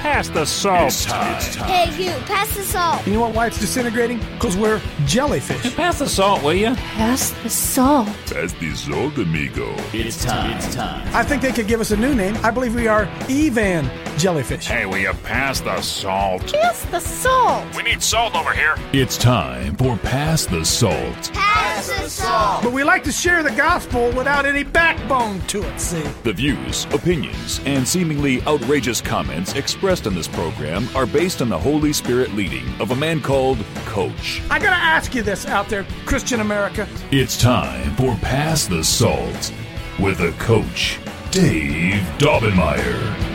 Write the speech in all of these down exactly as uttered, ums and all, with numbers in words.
pass the salt. It's time. It's time. Hey, you, pass the salt. You know what, why it's disintegrating? Because we're jellyfish. Pass the salt, will you? Pass the salt. Pass the salt, amigo. It's time. It's time. I think they could give us a new name. I believe we are Evan Jellyfish. Hey, will you pass the salt? Pass the salt. We need salt over here. It's time for Pass the Salt. Pass the salt. But we like to share the gospel without any backbone to it, see? The views, opinions, and seemingly outrageous comments expressed on this program are based on the Holy Spirit leading of a man called Coach. I gotta ask you this out there, Christian America. It's time for Pass the Salt with a coach, Dave Daubenmire.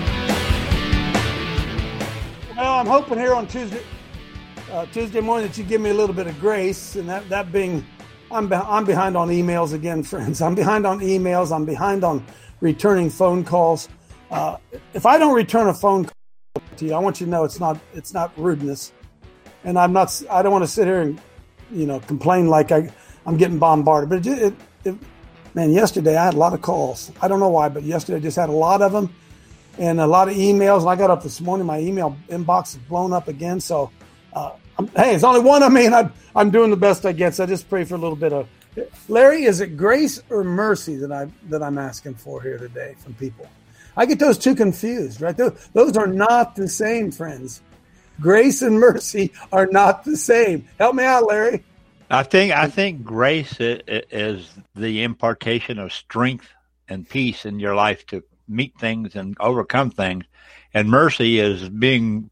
Well, I'm hoping here on Tuesday, uh, Tuesday morning that you give me a little bit of grace, and that, that being, I'm be- I'm behind on emails again, friends. I'm behind on emails. I'm behind on returning phone calls. Uh, if I don't return a phone call to you, I want you to know it's not it's not rudeness, and I'm not. I don't want to sit here and you know complain like I I'm getting bombarded. But it, it, it, man, yesterday I had a lot of calls. I don't know why, but yesterday I just had a lot of them. And a lot of emails. And I got up this morning, my email inbox is blown up again. So, uh, I'm, hey, it's only one of me, and I'm, I'm doing the best I can. So I just pray for a little bit of Larry. Is it grace or mercy that I that I'm asking for here today from people? I get those two confused, right? Those, those are not the same, friends. Grace and mercy are not the same. Help me out, Larry. I think I think grace is the impartation of strength and peace in your life to meet things and overcome things, and mercy is being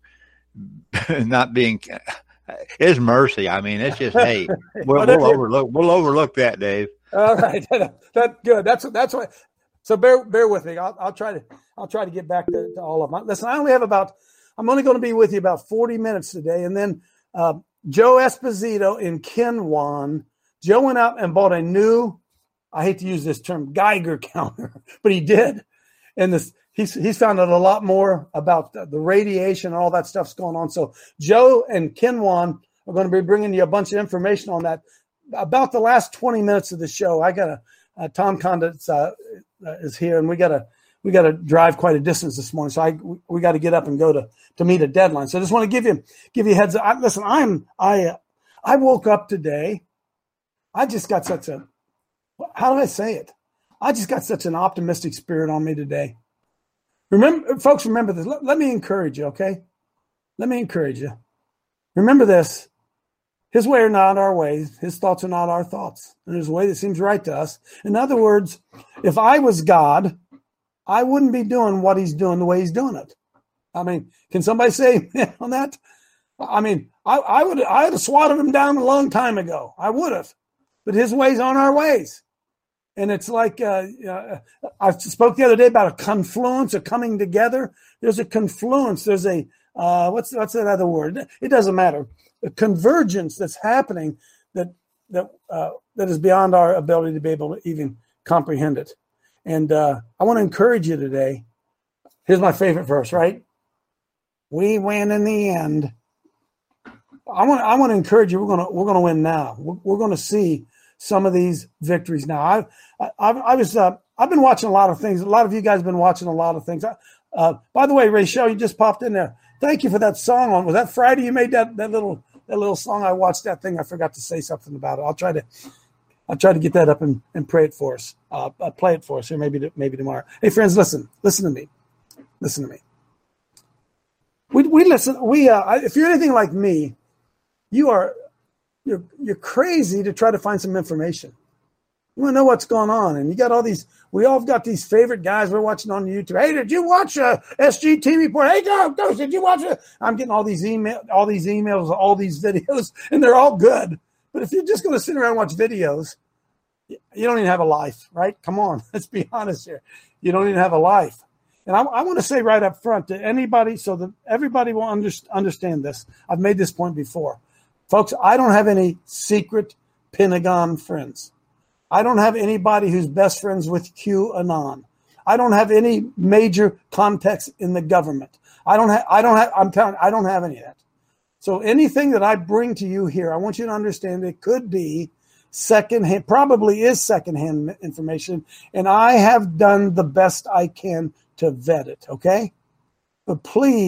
not being is mercy. I mean, it's just hey, we'll, we'll overlook we'll overlook that, Dave. All right, that's good. That's that's what. So bear bear with me. I'll, I'll try to I'll try to get back to, to all of them. Listen, I only have about I'm only going to be with you about forty minutes today, and then uh, Joe Esposito in Kenwan. Joe went out and bought a new, I hate to use this term, Geiger counter, but he did. And this, he's he's found out a lot more about the, the radiation and all that stuff's going on. So Joe and Kenwan are going to be bringing you a bunch of information on that. About the last twenty minutes of the show, I got a uh, Tom Condit uh, is here, and we got to we got to drive quite a distance this morning. So I we, we got to get up and go to to meet a deadline. So I just want to give you give you a heads up. I, listen, I'm I uh, I woke up today. I just got such a how do I say it? I just got such an optimistic spirit on me today. Remember, folks, remember this. Let, let me encourage you, okay? Let me encourage you. Remember this. His way are not our ways. His thoughts are not our thoughts. And there's a way that seems right to us. In other words, if I was God, I wouldn't be doing what he's doing the way he's doing it. I mean, can somebody say amen on that? I mean, I, I would I would have swatted him down a long time ago. I would have. But his ways aren't our ways. And it's like uh, uh, I spoke the other day about a confluence, a coming together. There's a confluence. There's a uh, what's what's that other word? It doesn't matter. A convergence that's happening that that uh, that is beyond our ability to be able to even comprehend it. And uh, I want to encourage you today. Here's my favorite verse. Right? We win in the end. I want I want to encourage you. We're gonna we're gonna win now. We're, we're gonna see some of these victories now. I, I, I was, uh, I've been watching a lot of things. A lot of you guys have been watching a lot of things. Uh, by the way, Rachel, you just popped in there. Thank you for that song. On was that Friday? You made that that little that little song. I watched that thing. I forgot to say something about it. I'll try to, I'll try to get that up and, and pray it for us. Uh, uh, play it for us here, maybe maybe tomorrow. Hey, friends, listen, listen to me, listen to me. We we listen. We uh, if you're anything like me, you are. You're, you're crazy to try to find some information. You want to know what's going on. And you got all these, we all got these favorite guys we're watching on YouTube. Hey, did you watch uh, S G T report? Hey, go, go, did you watch it? I'm getting all these email, all these emails, all these videos, and they're all good. But if you're just going to sit around and watch videos, you don't even have a life, right? Come on, let's be honest here. You don't even have a life. And I, I want to say right up front to anybody, so that everybody will under, understand this. I've made this point before. Folks, I don't have any secret Pentagon friends. I don't have anybody who's best friends with QAnon. I don't have any major contacts in the government. I don't have, I don't have, I'm telling you, I don't have any of that. So anything that I bring to you here, I want you to understand it could be secondhand, probably is secondhand information. And I have done the best I can to vet it. Okay. But please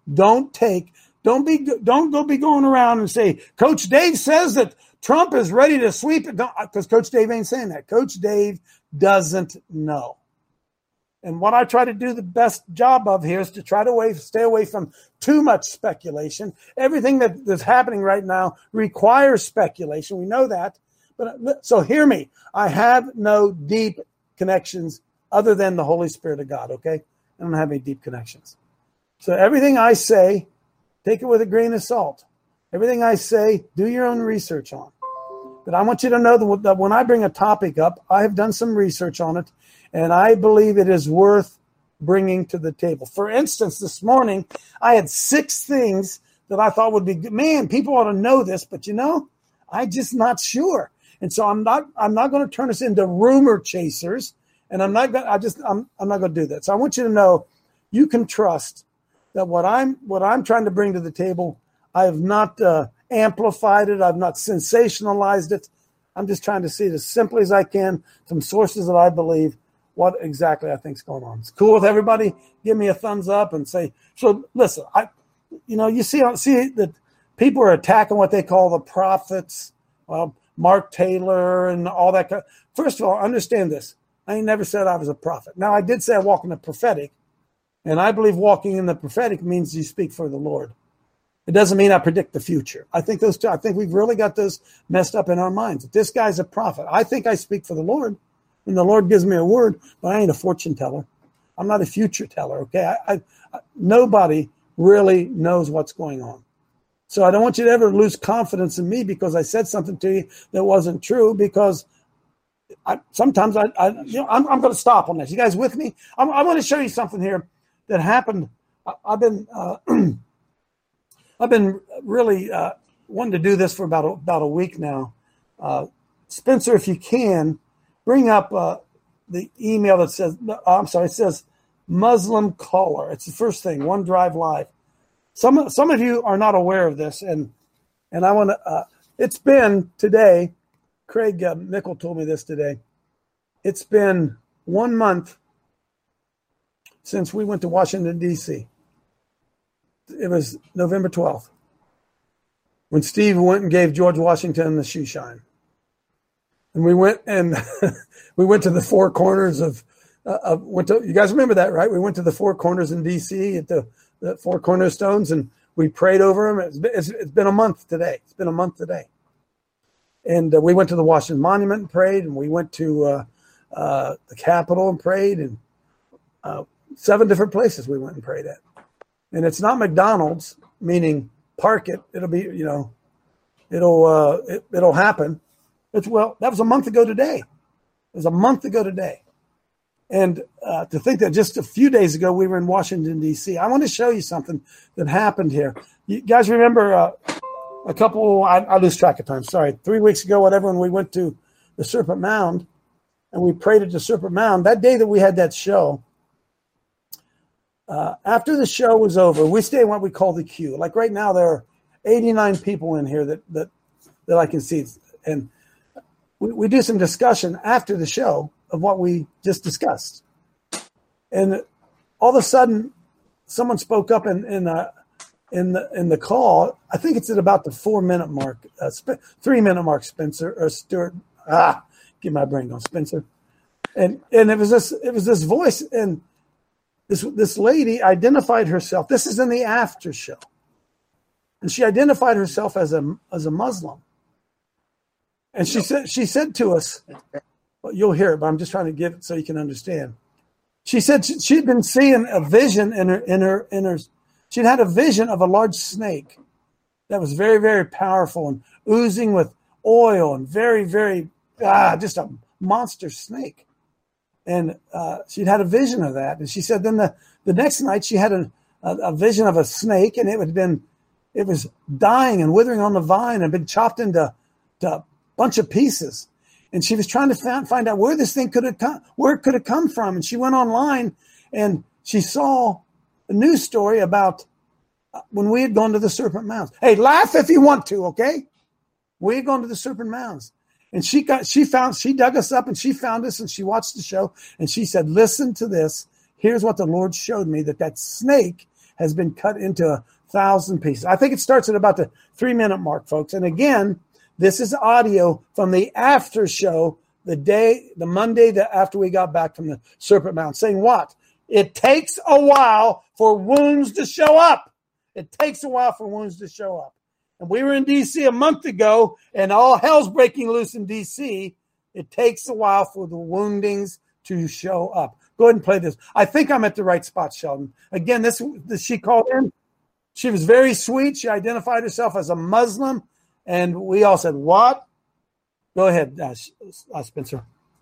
Don't take, don't be, don't go be going around and say, Coach Dave says that Trump is ready to sweep it. Because Coach Dave ain't saying that. Coach Dave doesn't know. And what I try to do the best job of here is to try to away, stay away from too much speculation. Everything that, that's happening right now requires speculation. We know that. But so hear me. I have no deep connections other than the Holy Spirit of God, okay? I don't have any deep connections. So everything I say, take it with a grain of salt. Everything I say, do your own research on. But I want you to know that when I bring a topic up, I have done some research on it, and I believe it is worth bringing to the table. For instance, this morning, I had six things that I thought would be good. Man, people ought to know this, but you know, I'm just not sure. And so I'm not I'm not going to turn us into rumor chasers, and I'm not going I just I'm I'm not going to do that. So I want you to know you can trust that what I'm what I'm trying to bring to the table, I have not uh, amplified it, I've not sensationalized it. I'm just trying to see it as simply as I can from sources that I believe what exactly I think is going on. It's cool with everybody. Give me a thumbs up and say, so listen, I, you know, you see, see that people are attacking what they call the prophets, well, Mark Taylor and all that. Kind of, first of all, understand this. I ain't never said I was a prophet. Now, I did say I walk in the prophetic, and I believe walking in the prophetic means you speak for the Lord. It doesn't mean I predict the future. I think those two, I think we've really got those messed up in our minds. If this guy's a prophet, I think I speak for the Lord. And the Lord gives me a word, but I ain't a fortune teller. I'm not a future teller, okay? I, I, I, nobody really knows what's going on. So I don't want you to ever lose confidence in me because I said something to you that wasn't true, because I, sometimes I, I you know, I'm, I'm going to stop on this. You guys with me? I'm, I want to show you something here that happened. I, I've been uh, I've been really uh, wanting to do this for about a, about a week now. Uh, Spencer, if you can, bring up uh, the email that says, oh, I'm sorry, it says Muslim caller. It's the first thing, OneDrive Live. Some some of you are not aware of this, and and I want to, uh, it's been today, Craig uh, Mickle told me this today, it's been one month since we went to Washington, D C It was November twelfth when Steve went and gave George Washington the shoe shine. And we went and we went to the four corners of, uh, of went to, you guys remember that, right? We went to the four corners in D C at the, the four cornerstones, and we prayed over them. It's been, it's, it's been a month today. It's been a month today. And uh, we went to the Washington Monument and prayed, and we went to uh, uh, the Capitol and prayed, and uh, seven different places we went and prayed at. And it's not McDonald's, meaning park it. It'll be, you know, it'll uh, it, it'll happen. It's, well, that was a month ago today. It was a month ago today. And uh, to think that just a few days ago we were in Washington, D C I want to show you something that happened here. You guys remember uh, a couple, I, I lose track of time, sorry, three weeks ago, whatever, when we went to the Serpent Mound and we prayed at the Serpent Mound, that day that we had that show, uh, after the show was over, we stayed in what we call the queue. Like right now, there are eighty-nine people in here that that, that I can see. And we, we do some discussion after the show of what we just discussed. And all of a sudden, someone spoke up in in, uh, in the in the call. I think it's at about the four minute mark, uh, sp- three minute mark. Spencer or Stuart, ah, get my brain on Spencer. And and it was this it was this voice, and this this lady identified herself. This is in the after show, and she identified herself as a as a Muslim. And she said she said to us. Well, you'll hear it, but I'm just trying to give it so you can understand. She said she, she'd been seeing a vision in her, in her, in her. She'd had a vision of a large snake that was very, very powerful and oozing with oil and very, very, ah, just a monster snake. And uh, she'd had a vision of that. And she said then the, the next night she had a, a, a vision of a snake, and it had been, it was dying and withering on the vine and been chopped into to a bunch of pieces. And she was trying to find, find out where this thing could have come, where it could have come from. And she went online and she saw a news story about when we had gone to the Serpent Mounds. Hey, laugh if you want to, okay? We had gone to the Serpent Mounds. And she got, she found, she dug us up and she found us and she watched the show and she said, listen to this. Here's what the Lord showed me, that that snake has been cut into a thousand pieces. I think it starts at about the three-minute mark, folks. And again, this is audio from the after show, the day, the Monday that after we got back from the Serpent Mound, saying what? It takes a while for wounds to show up. It takes a while for wounds to show up. And we were in D C a month ago, and all hell's breaking loose in D C. It takes a while for the woundings to show up. Go ahead and play this. I think I'm at the right spot, Sheldon. Again, this, this she called in. She was very sweet. She identified herself as a Muslim, and we all said, what? Go ahead, uh, uh, Spencer.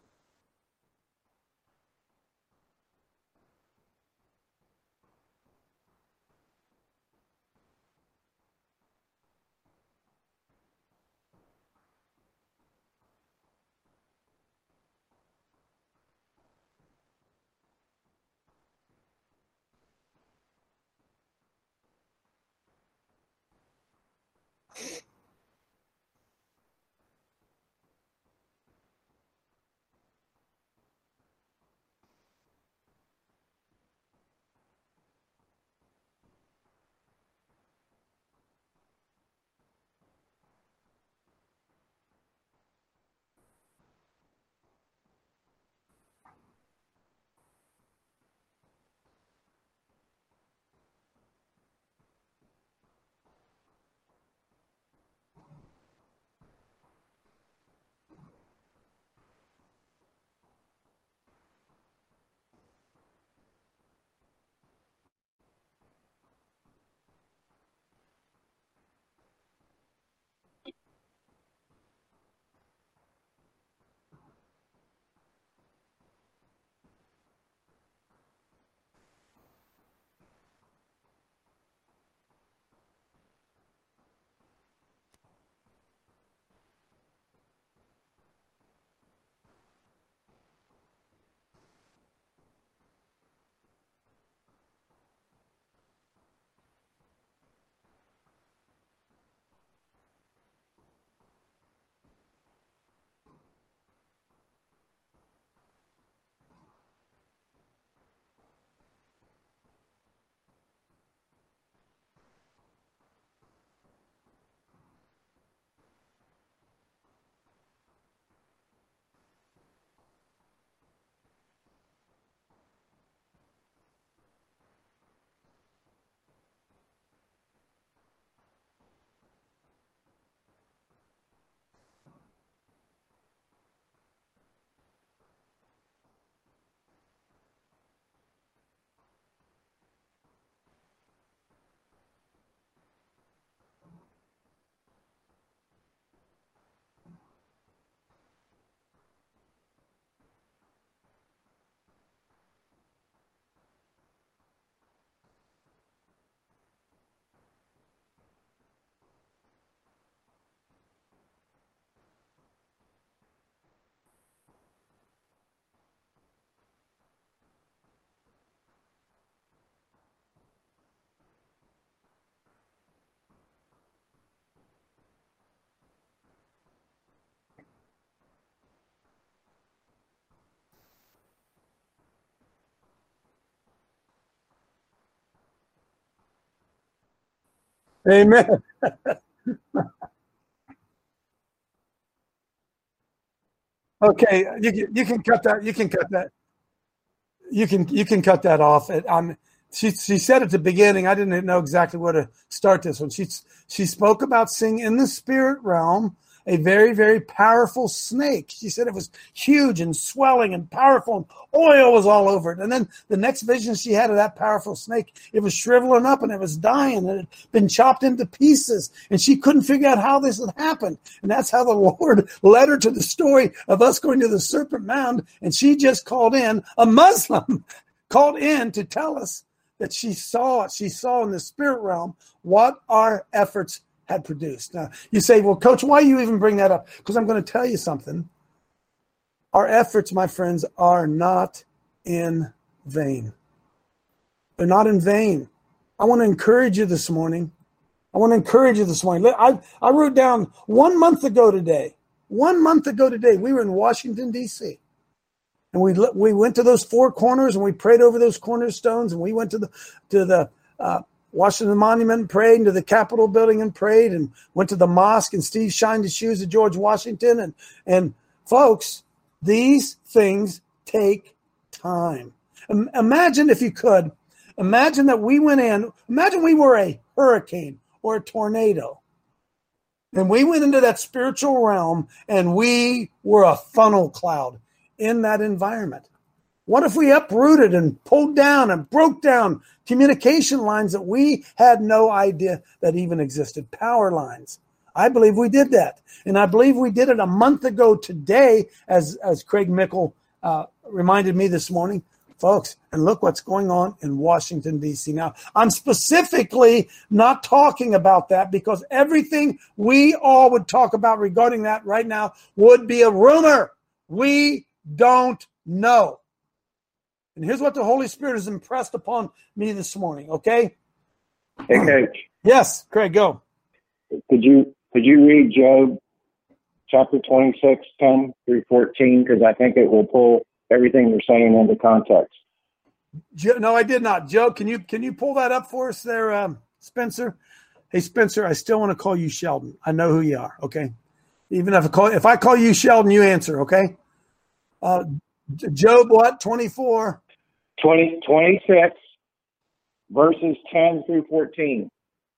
Amen. Okay, you can, you can cut that. You can cut that. You can you can cut that off. It, um, she she said at the beginning. I didn't know exactly where to start this one. She she spoke about seeing in the spirit realm a very, very powerful snake. She said it was huge and swelling and powerful, and oil was all over it. And then the next vision she had of that powerful snake, it was shriveling up and it was dying and it had been chopped into pieces. And she couldn't figure out how this had happened. And that's how the Lord led her to the story of us going to the Serpent Mound. And she just called in, a Muslim, called in to tell us that she saw, she saw in the spirit realm what our efforts had produced. Now, you say, well, Coach, why you even bring that up? Because I'm going to tell you something. Our efforts, my friends, are not in vain. They're not in vain. I want to encourage you this morning. I want to encourage you this morning. I, I wrote down one month ago today, one month ago today, we were in Washington, D C And we we went to those four corners and we prayed over those cornerstones, and we went to the to the uh, Washington Monument and prayed, and to the Capitol building and prayed, and went to the mosque, and Steve shined his shoes at George Washington. And, and folks, these things take time. Um, imagine if you could, imagine that we went in, imagine we were a hurricane or a tornado. And we went into that spiritual realm and we were a funnel cloud in that environment. What if we uprooted and pulled down and broke down communication lines that we had no idea that even existed? Power lines. I believe we did that. And I believe we did it a month ago today, as, as Craig Mickle uh, reminded me this morning. Folks, and look what's going on in Washington, D C now. I'm specifically not talking about that because everything we all would talk about regarding that right now would be a rumor. We don't know. And here's what the Holy Spirit has impressed upon me this morning, okay? Hey, Coach. Yes, Craig, go. Could you could you read Job chapter twenty-six, ten through fourteen? Because I think it will pull everything you're saying into context. Joe, no, I did not. Joe, can you can you pull that up for us there, um, Spencer? Hey, Spencer, I still want to call you Sheldon. I know who you are, okay? Even if I call, if I call you Sheldon, you answer, okay? Uh, Job, what, twenty-four? twenty, twenty-six, verses ten through fourteen.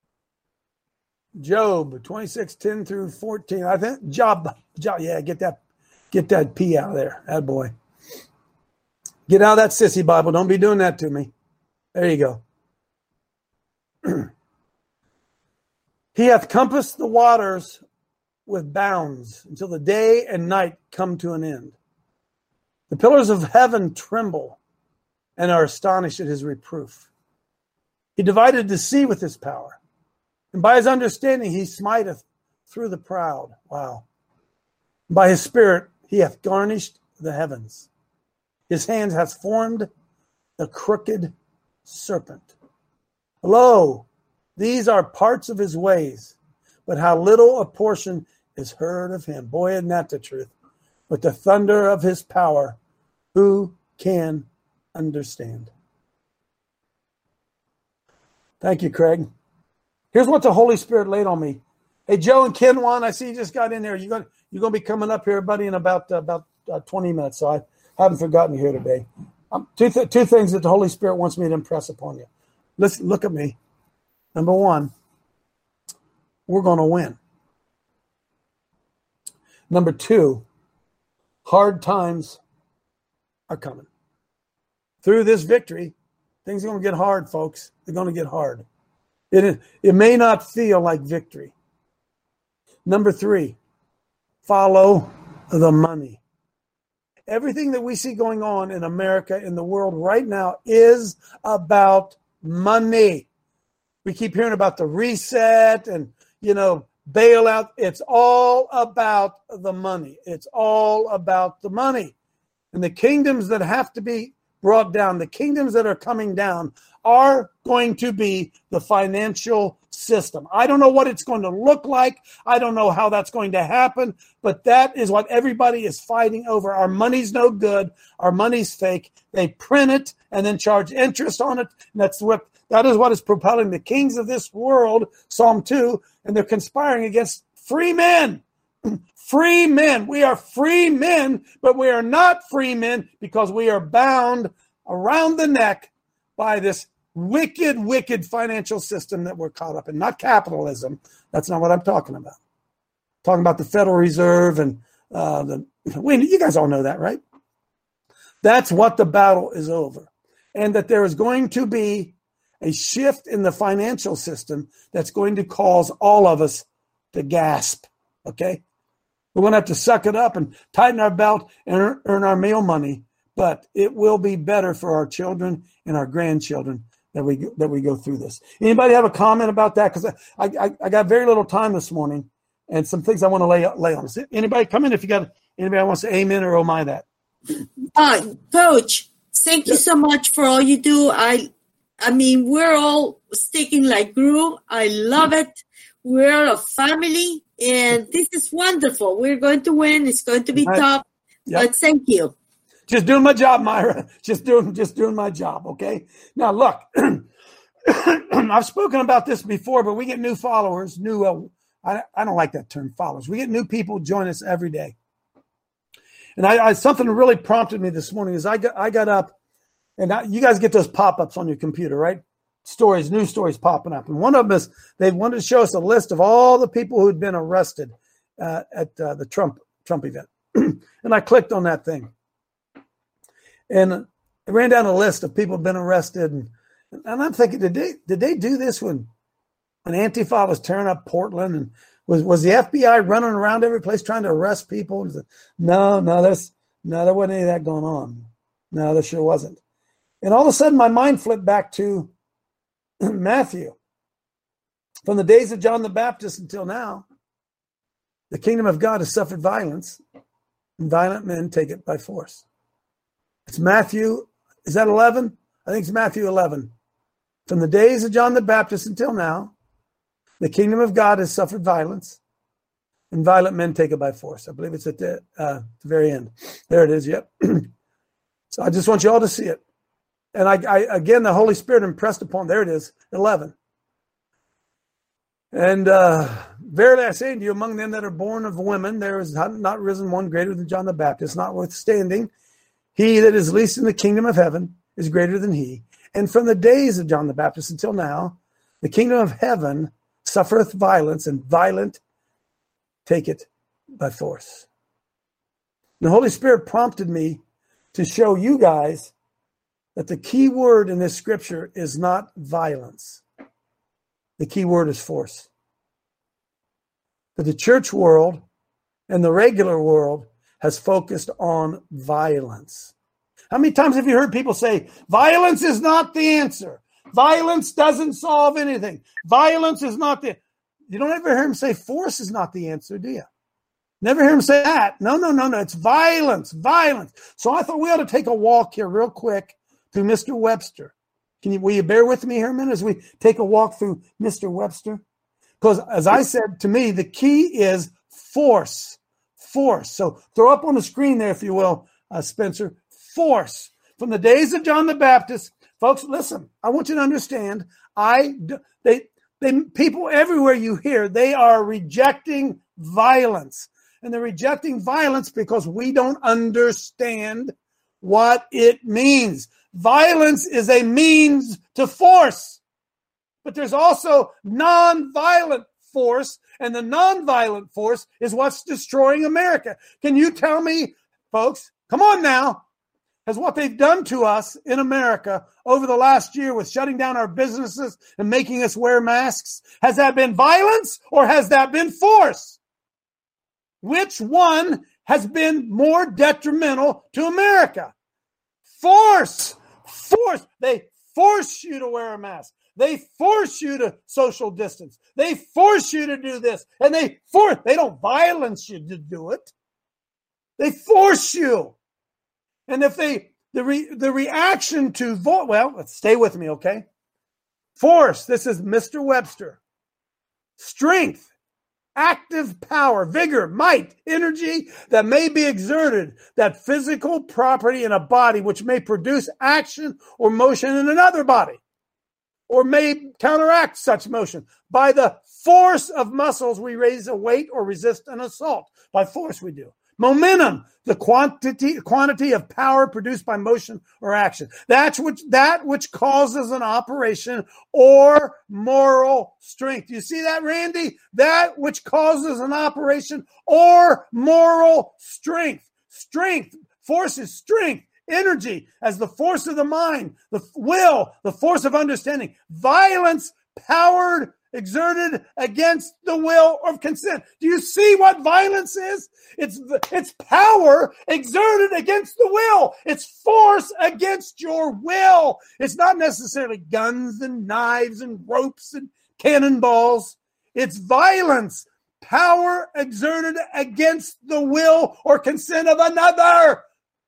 Job, twenty-six, ten through fourteen. I think, Job, Job, yeah, get that, get that P out of there. That boy. Get out of that sissy Bible. Don't be doing that to me. There you go. He hath compassed the waters with bounds until the day and night come to an end. The pillars of heaven tremble and are astonished at his reproof. He divided the sea with his power, and by his understanding he smiteth through the proud. Wow. By his spirit he hath garnished the heavens. His hand hath formed the crooked serpent. Lo, these are parts of his ways, but how little a portion is heard of him. Boy, isn't that the truth? With the thunder of his power, who can understand? Thank you, Craig. Here's what the Holy Spirit laid on me. Hey, Joe and Kenwan, I see you just got in there. You're going you're going to be coming up here, buddy, in about uh, about uh, twenty minutes. So I haven't forgotten you here today. Um, two th- two things that the Holy Spirit wants me to impress upon you. Listen, look at me. Number one, we're going to win. Number two, hard times are coming. Through this victory, things are going to get hard, folks. They're going to get hard. It, it may not feel like victory. Number three, follow the money. Everything that we see going on in America, in the world right now, is about money. We keep hearing about the reset and, you know, bailout. It's all about the money. It's all about the money. And the kingdoms that have to be brought down, the kingdoms that are coming down, are going to be the financial system. I don't know what it's going to look like. I don't know how that's going to happen, but that is what everybody is fighting over. Our money's no good. Our money's fake. They print it and then charge interest on it. And that's what that is what is propelling the kings of this world, Psalm two, and they're conspiring against free men. Free men. We are free men, but we are not free men because we are bound around the neck by this wicked, wicked financial system that we're caught up in. Not capitalism. That's not what I'm talking about. I'm talking about the Federal Reserve and uh, the. We, you guys all know that, right? That's what the battle is over, and that there is going to be a shift in the financial system that's going to cause all of us to gasp. Okay, we're going to have to suck it up and tighten our belt and earn, earn our meal money, but it will be better for our children and our grandchildren that we that we go through this. Anybody have a comment about that? Because I, I I got very little time this morning, and some things I want to lay lay on. Anybody come in if you got anybody wants to amen or oh my that. Uh, Coach, thank you so much for all you do. I I mean, we're all sticking like glue. I love it. We're a family, and this is wonderful. We're going to win. It's going to be Right. tough, Yep. but thank you. Just doing my job, Myra. Just doing just doing my job, okay? Now, look, I've spoken about this before, but we get new followers, new, uh, I, I don't like that term, followers. We get new people join us every day. And I, I something really prompted me this morning is I got, I got up, and I, you guys get those pop-ups on your computer, right? Stories, new stories popping up. And one of them is they wanted to show us a list of all the people who had been arrested uh, at uh, the Trump Trump event. And I clicked on that thing. And it ran down a list of people who had been arrested. And, and I'm thinking, did they did they do this when, when Antifa was tearing up Portland? And was, was the F B I running around every place trying to arrest people? And no, no, there's, no, there wasn't any of that going on. No, there sure wasn't. And all of a sudden, my mind flipped back to Matthew. From the days of John the Baptist until now, the kingdom of God has suffered violence, and violent men take it by force. It's Matthew, is that eleven? I think it's Matthew eleven. From the days of John the Baptist until now, the kingdom of God has suffered violence, and violent men take it by force. I believe it's at the, uh, the very end. There it is, yep. So I just want you all to see it. And I, I, again, the Holy Spirit impressed upon, there it is, eleven. And uh, verily I say to you, among them that are born of women, there is not, not risen one greater than John the Baptist, notwithstanding, he that is least in the kingdom of heaven is greater than he. And from the days of John the Baptist until now, the kingdom of heaven suffereth violence, and violent take it by force. The Holy Spirit prompted me to show you guys that the key word in this scripture is not violence. The key word is force. But the church world and the regular world has focused on violence. How many times have you heard people say, violence is not the answer? Violence doesn't solve anything. Violence is not the... You don't ever hear him say force is not the answer, do you? Never hear him say that. No, no, no, no. It's violence, violence. So I thought we ought to take a walk here real quick through Mister Webster. Can you, will you bear with me here a minute as we take a walk through Mister Webster? Because as I said, to me, the key is force, force. So throw up on the screen there, if you will, uh, Spencer, force. From the days of John the Baptist, folks, listen, I want you to understand, I, they, they, people everywhere you hear, they are rejecting violence. And they're rejecting violence because we don't understand what it means. Violence is a means to force, but there's also non-violent force, and the non-violent force is what's destroying America. Can you tell me, folks, come on now, has what they've done to us in America over the last year with shutting down our businesses and making us wear masks, has that been violence or has that been force? Which one has been more detrimental to America? Force. Force. They force you to wear a mask. They force you to social distance. They force you to do this. And they force, they don't violence you to do it. They force you. And if they, the re, the reaction to vote, well, let's stay with me, okay? Force, this is Mister Webster. Strength, active power, vigor, might, energy that may be exerted, that physical property in a body which may produce action or motion in another body, or may counteract such motion. By the force of muscles, we raise a weight or resist an assault. By force we do. Momentum, the quantity quantity of power produced by motion or action. That's which that which causes an operation or moral strength. You see that, Randy? That which causes an operation or moral strength. Strength, force is strength, energy as the force of the mind, the will, the force of understanding. Violence, powered, exerted against the will of consent. Do you see what violence is? It's it's power exerted against the will. It's force against your will. It's not necessarily guns and knives and ropes and cannonballs. It's violence, power exerted against the will or consent of another.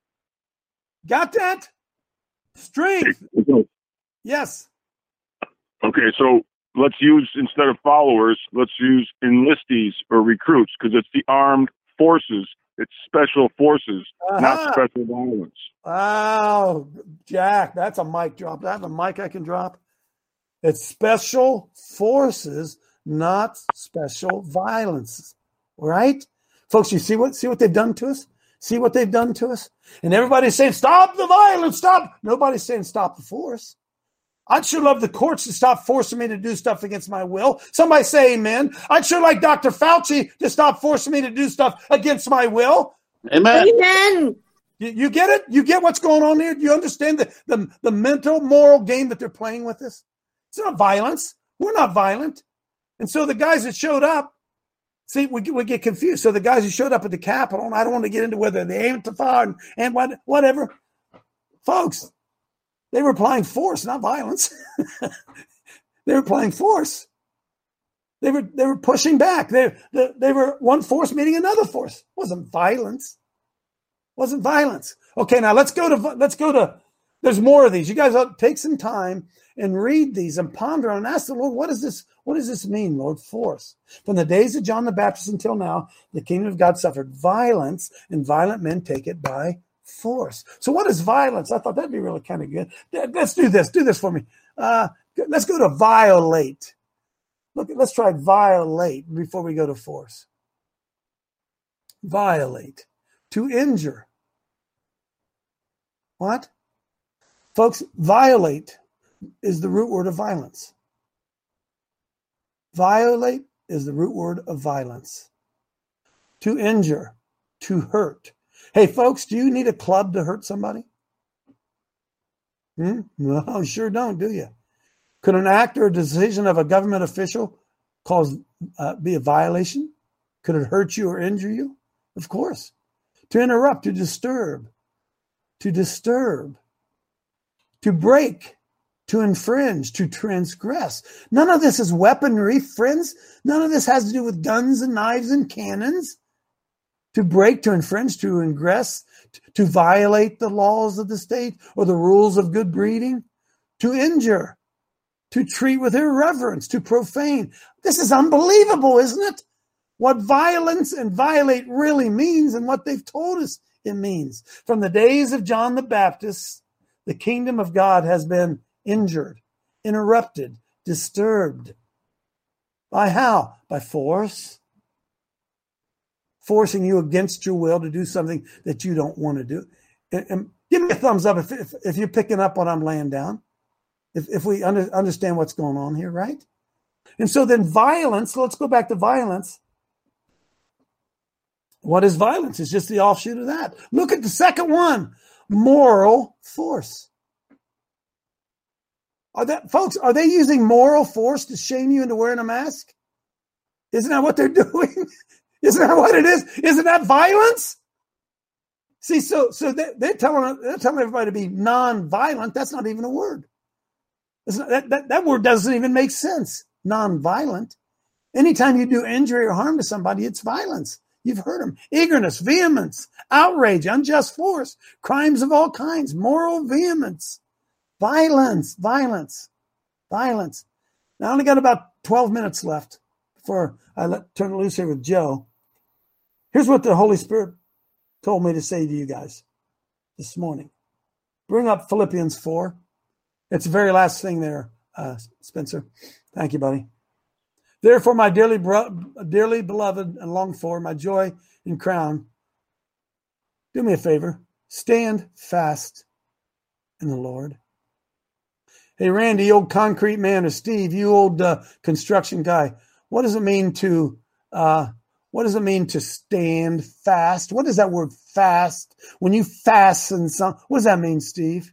Got that? Strength. Yes. Okay, so let's use, instead of followers, let's use enlistees or recruits, because it's the armed forces. It's special forces, uh-huh. not special violence. Wow, Jack, that's a mic drop. That's a mic I can drop. It's special forces, not special violence. Right? Folks, you see what see what they've done to us? See what they've done to us? And everybody's saying, stop the violence, stop. Nobody's saying stop the force. I'd sure love the courts to stop forcing me to do stuff against my will. Somebody say amen. I'd sure like Doctor Fauci to stop forcing me to do stuff against my will. Amen. Amen. You, you get it? You get what's going on here? Do you understand the, the, the mental, moral game that they're playing with us? It's not violence. We're not violent. And so the guys that showed up, see, we, we get confused. So the guys who showed up at the Capitol, and I don't want to get into whether they aimed to fire and, and what, whatever. Folks, they were applying force, not violence. They were applying force. They were they were pushing back. They, they, they were one force meeting another force. It wasn't violence. It wasn't violence. Okay, now let's go to let's go to. There's more of these. You guys ought to take some time and read these and ponder and ask the Lord, what does this, what does this mean, Lord? Force. From the days of John the Baptist until now, the kingdom of God suffered violence, and violent men take it by force. So what is violence? I thought that'd be really kind of good. Let's do this. Do this for me. Uh, let's go to violate. Look, let's try violate before we go to force. Violate. To injure. What? Folks, violate is the root word of violence. Violate is the root word of violence. To injure, to hurt. Hey, folks, do you need a club to hurt somebody? Hmm? No, sure don't, do you? Could an act or a decision of a government official cause uh, be a violation? Could it hurt you or injure you? Of course. To interrupt, to disturb, to disturb. To break, to infringe, to transgress. None of this is weaponry, friends. None of this has to do with guns and knives and cannons. To break, to infringe, to ingress, to violate the laws of the state or the rules of good breeding. To injure, to treat with irreverence, to profane. This is unbelievable, isn't it? What violence and violate really means and what they've told us it means. From the days of John the Baptist, the kingdom of God has been injured, interrupted, disturbed. By how? By force. Forcing you against your will to do something that you don't want to do. And, and give me a thumbs up if, if, if you're picking up what I'm laying down. If, if we under, understand what's going on here, right? And so then violence, let's go back to violence. What is violence? It's just the offshoot of that. Look at the second one. Moral force. Are that, folks, are they using moral force to shame you into wearing a mask? Isn't that what they're doing? Isn't that what it is? Isn't that violence? See, so so they, they're telling they're telling everybody to be non-violent. That's not even a word. It's not, that, that, that word doesn't even make sense. Non-violent. Anytime you do injury or harm to somebody, it's violence. You've heard them. Eagerness, vehemence, outrage, unjust force, crimes of all kinds, moral vehemence, violence, violence, violence. Now, I only got about twelve minutes left before I let, turn it loose here with Joe. Here's what the Holy Spirit told me to say to you guys this morning. Bring up Philippians four. It's the very last thing there, uh, Spencer. Thank you, buddy. Therefore, my dearly, bro- dearly beloved and longed for, my joy and crown, do me a favor. Stand fast in the Lord. Hey, Randy, old concrete man, or Steve, you old uh, construction guy, what does it mean to uh, what does it mean to stand fast? What is that word fast? When you fasten something, what does that mean, Steve?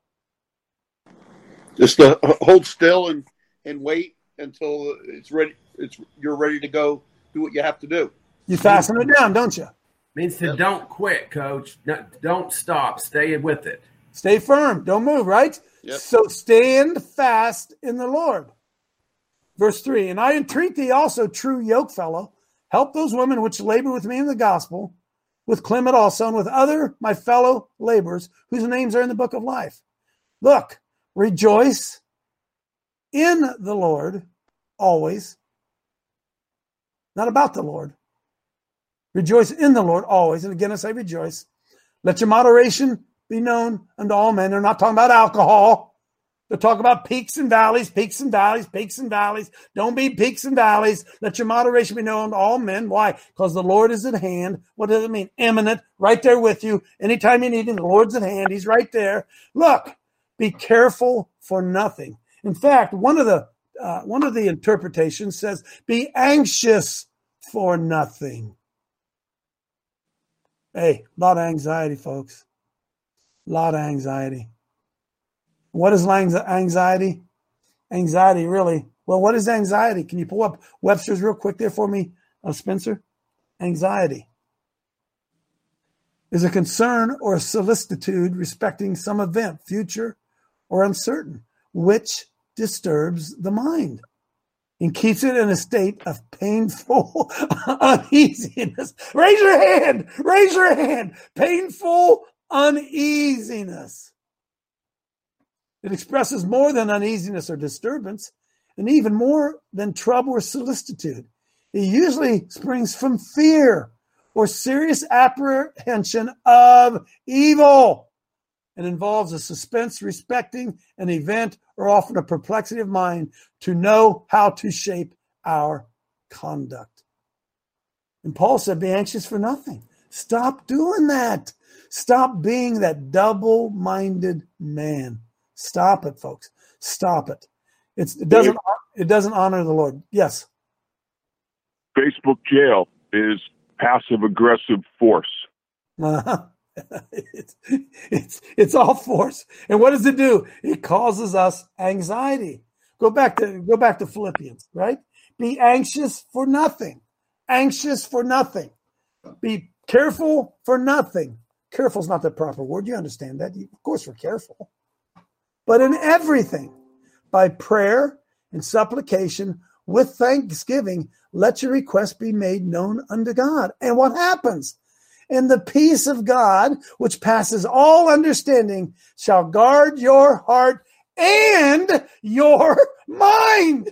Just to hold still and, and wait until it's ready. It's you're ready to go do what you have to do. You fasten it down, don't you? Means to yep. Don't quit, Coach. Don't stop. Stay with it. Stay firm. Don't move, right? Yep. So stand fast in the Lord. Verse three, and I entreat thee also, true yokefellow, help those women which labor with me in the gospel, with Clement also, and with other my fellow laborers, whose names are in the book of life. Look, rejoice in the Lord always. Not about the Lord. Rejoice in the Lord always. And again, I say rejoice. Let your moderation be known unto all men. They're not talking about alcohol. They'll talk about peaks and valleys, peaks and valleys, peaks and valleys. Don't be peaks and valleys. Let your moderation be known to all men. Why? Because the Lord is at hand. What does it mean? Imminent, right there with you. Anytime you need him, the Lord's at hand. He's right there. Look, be careful for nothing. In fact, one of the uh, one of the interpretations says, be anxious for nothing. Hey, a lot of anxiety, folks. A lot of anxiety. What is anxiety? Anxiety, really. Well, what is anxiety? Can you pull up Webster's real quick there for me, uh, Spencer? Anxiety is a concern or a solicitude respecting some event, future or uncertain, which disturbs the mind and keeps it in a state of painful uneasiness. Raise your hand. Raise your hand. Painful uneasiness. It expresses more than uneasiness or disturbance, and even more than trouble or solicitude. It usually springs from fear or serious apprehension of evil and involves a suspense respecting an event or often a perplexity of mind to know how to shape our conduct. And Paul said, be anxious for nothing. Stop doing that. Stop being that double-minded man. Stop it, folks. Stop it. It's, it doesn't. It doesn't honor the Lord. Yes. Facebook jail is passive aggressive force. Uh-huh. it's, it's it's all force. And what does it do? It causes us anxiety. Go back to go back to Philippians, right? Be anxious for nothing. Anxious for nothing. Be careful for nothing. Careful is not the proper word. You understand that. Of course, we're careful. But in everything, by prayer and supplication, with thanksgiving, let your requests be made known unto God. And what happens? And the peace of God, which passes all understanding, shall guard your heart and your mind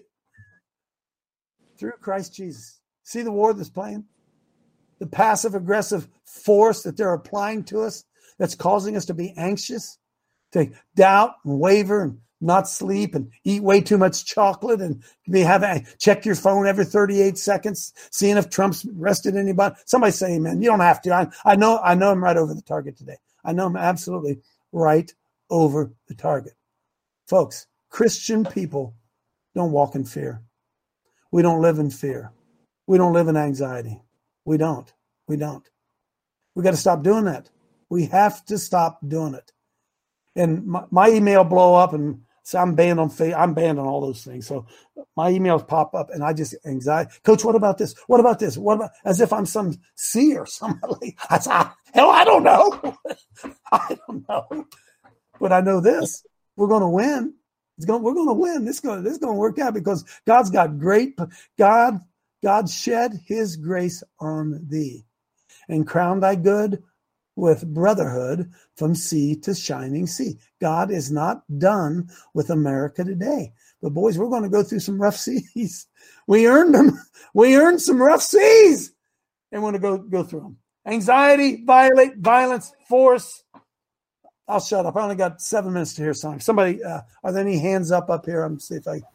through Christ Jesus. See the war that's playing? The passive-aggressive force that they're applying to us that's causing us to be anxious, to doubt and waver and not sleep and eat way too much chocolate and be having check your phone every thirty-eight seconds, seeing if Trump's arrested anybody. Somebody say amen. You don't have to. I, I know I know I'm right over the target today. I know I'm absolutely right over the target. Folks, Christian people don't walk in fear. We don't live in fear. We don't live in anxiety. We don't. We don't. We got to stop doing that. We have to stop doing it. And my, my email blow up, and so I'm banned on fa- I'm banned on all those things. So my emails pop up, and I just anxiety. Coach, what about this? What about this? What about? As if I'm some seer, somebody. I said, hell, I don't know. I don't know, but I know this: we're going to win. It's going. We're going to win. This going. This is going to work out because God's got great. God. God shed His grace on thee, and crown thy good with brotherhood from sea to shining sea. God is not done with America today. But boys, we're going to go through some rough seas. We earned them. We earned some rough seas. And we're going to go, go through them. Anxiety, violate, violence, force. I'll shut up. I only got seven minutes to hear something. Somebody, uh, are there any hands up up here? I'm going to see if I,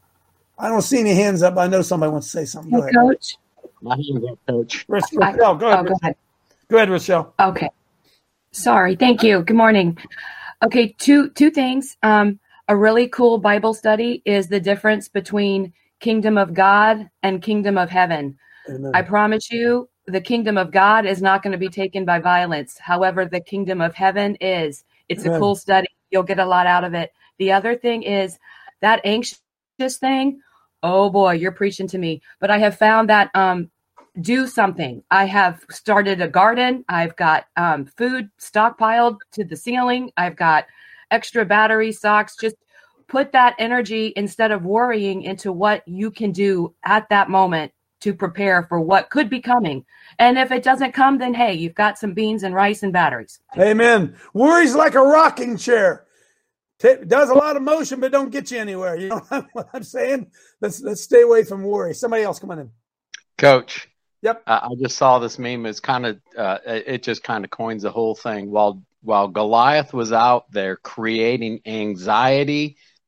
I don't see any hands up. I know somebody wants to say something. Go Hey, ahead. Coach. My hands up, Coach. Rochelle, go ahead. Oh, go ahead. Go ahead, Rochelle. Okay. Sorry. Thank you. Good morning. Okay. Two, two things. Um, a really cool Bible study is the difference between kingdom of God and kingdom of heaven. Amen. I promise you, the kingdom of God is not going to be taken by violence. However, the kingdom of heaven is. It's Amen. a cool study. You'll get a lot out of it. The other thing is that anxious thing. Oh boy, you're preaching to me. But I have found that um, do something. I have started a garden. I've got um, food stockpiled to the ceiling. I've got extra battery socks. Just put that energy instead of worrying into what you can do at that moment to prepare for what could be coming. And if it doesn't come, then hey, you've got some beans and rice and batteries. Amen. Worry's like a rocking chair. It does a lot of motion, but don't get you anywhere. You know what I'm saying? Let's let's stay away from worry. Somebody else come on in. Coach. Yep. Uh, I just saw this meme. It's kind of uh, it just kind of coins the whole thing. While while Goliath was out there creating anxiety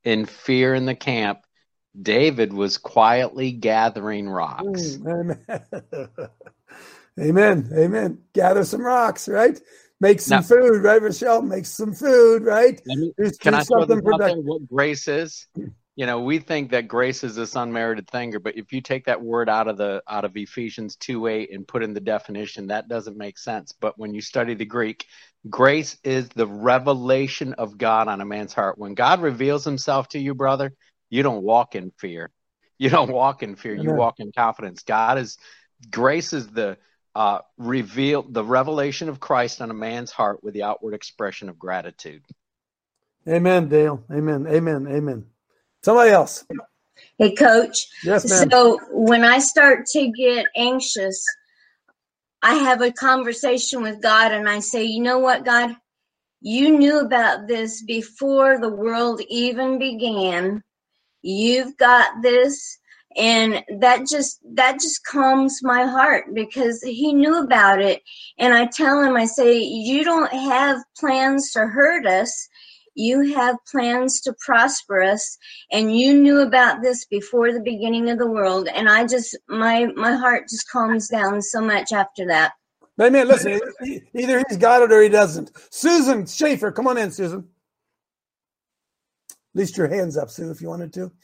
in fear in the camp, David was quietly gathering rocks. Mm, amen. Amen. Amen. Gather some rocks, right? Make some Now- food, right, Rochelle? Make some food, right? Let me- Do- Can do I throw something this out there, productive. what grace is? You know, we think that grace is this unmerited thing, but if you take that word out of the out of Ephesians two eight and put in the definition, that doesn't make sense. But when you study the Greek, grace is the revelation of God on a man's heart. When God reveals himself to you, brother, you don't walk in fear. You don't walk in fear. You Amen. walk in confidence. God is grace is the uh, reveal the revelation of Christ on a man's heart with the outward expression of gratitude. Amen, Dale. Amen. Amen. Amen. Somebody else. Hey, Coach. Yes, ma'am. So when I start to get anxious, I have a conversation with God and I say, you know what, God? You knew about this before the world even began. You've got this. And that just that just calms my heart because he knew about it. And I tell him, I say, you don't have plans to hurt us. You have plans to prosper us. And you knew about this before the beginning of the world. And I just, my my heart just calms down so much after that. Amen. Listen, e- either he's got it or he doesn't. Susan Schaefer, come on in, Susan. At least your hand's up, Sue, if you wanted to.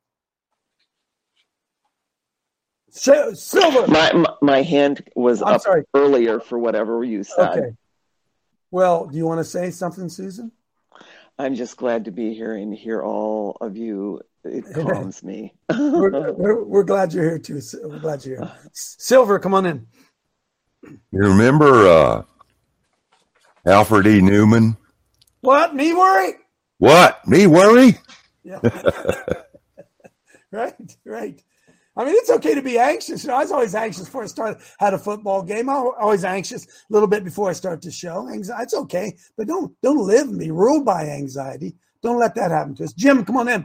Sh- Silver. My, my my hand was I'm up sorry. earlier for whatever you said. Okay. Well, do you want to say something, Susan? I'm just glad to be here and hear all of you. It calms me. we're, we're, we're glad you're here, too. We're glad you're here. Silver, come on in. You remember uh, Alfred E. Newman? What? Me worry? What? Me worry? Yeah. Right, right. I mean, it's okay to be anxious. You know, I was always anxious before I started had a football game. I'm always anxious a little bit before I start the show. Anxiety, it's okay, but don't don't live and be ruled by anxiety. Don't let that happen to us. Jim, come on in.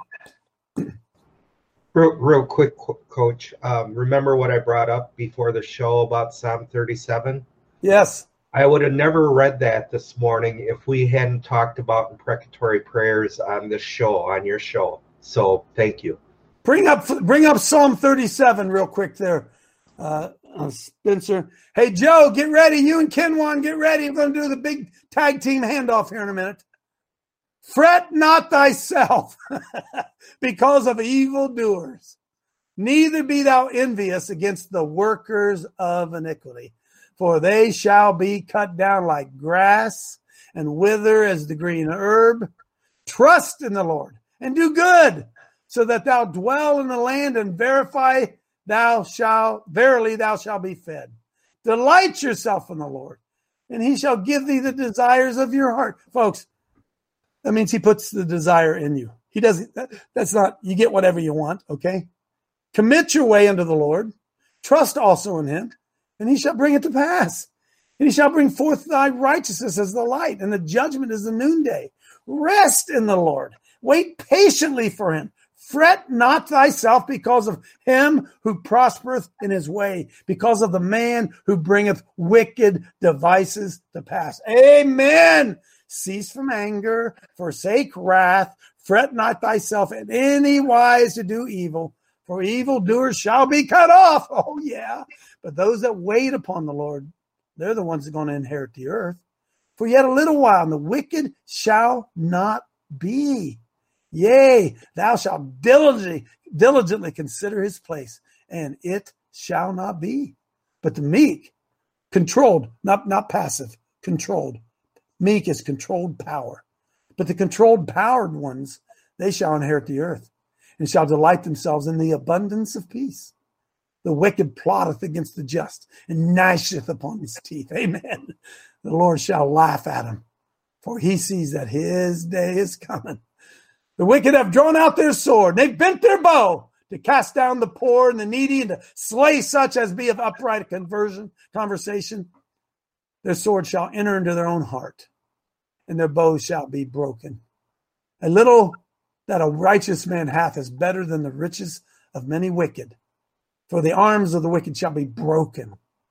Real, real quick, Coach. Um, remember what I brought up before the show about Psalm thirty-seven? Yes. I would have never read that this morning if we hadn't talked about imprecatory prayers on this show, on your show. So thank you. Bring up bring up Psalm thirty-seven real quick there, uh, uh, Spencer. Hey, Joe, get ready. You and Kenwan, get ready. We're going to do the big tag team handoff here in a minute. Fret not thyself because of evildoers, neither be thou envious against the workers of iniquity, for they shall be cut down like grass and wither as the green herb. Trust in the Lord and do good, so that thou dwell in the land and verify thou shalt, verily thou shalt be fed. Delight yourself in the Lord, and he shall give thee the desires of your heart. Folks, that means he puts the desire in you. He doesn't, that, that's not, you get whatever you want, okay? Commit your way unto the Lord. Trust also in him, and he shall bring it to pass. And he shall bring forth thy righteousness as the light, and the judgment as the noonday. Rest in the Lord. Wait patiently for him. Fret not thyself because of him who prospereth in his way, because of the man who bringeth wicked devices to pass. Amen. Cease from anger, forsake wrath, fret not thyself in any wise to do evil, for evildoers shall be cut off. Oh, yeah. But those that wait upon the Lord, they're the ones that are going to inherit the earth. For yet a little while, and the wicked shall not be. Yea, thou shalt diligently, diligently consider his place, and it shall not be. But the meek, controlled, not, not passive, controlled. Meek is controlled power. But the controlled powered ones, they shall inherit the earth, and shall delight themselves in the abundance of peace. The wicked plotteth against the just, and gnasheth upon his teeth. Amen. The Lord shall laugh at him, for he sees that his day is coming. The wicked have drawn out their sword. They've bent their bow to cast down the poor and the needy and to slay such as be of upright conversion, conversation. Their sword shall enter into their own heart, and their bows shall be broken. A little that a righteous man hath is better than the riches of many wicked. For the arms of the wicked shall be broken,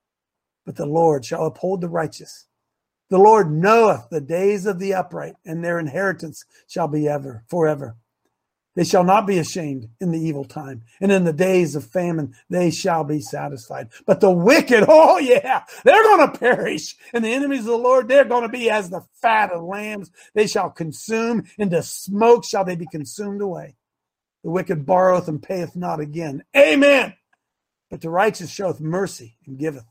but the Lord shall uphold the righteous. The Lord knoweth the days of the upright, and their inheritance shall be ever, forever. They shall not be ashamed in the evil time, and in the days of famine they shall be satisfied. But the wicked, oh yeah, they're going to perish. And the enemies of the Lord, they're going to be as the fat of lambs. They shall consume, into smoke shall they be consumed away. The wicked borroweth and payeth not again. Amen. But the righteous showeth mercy and giveth.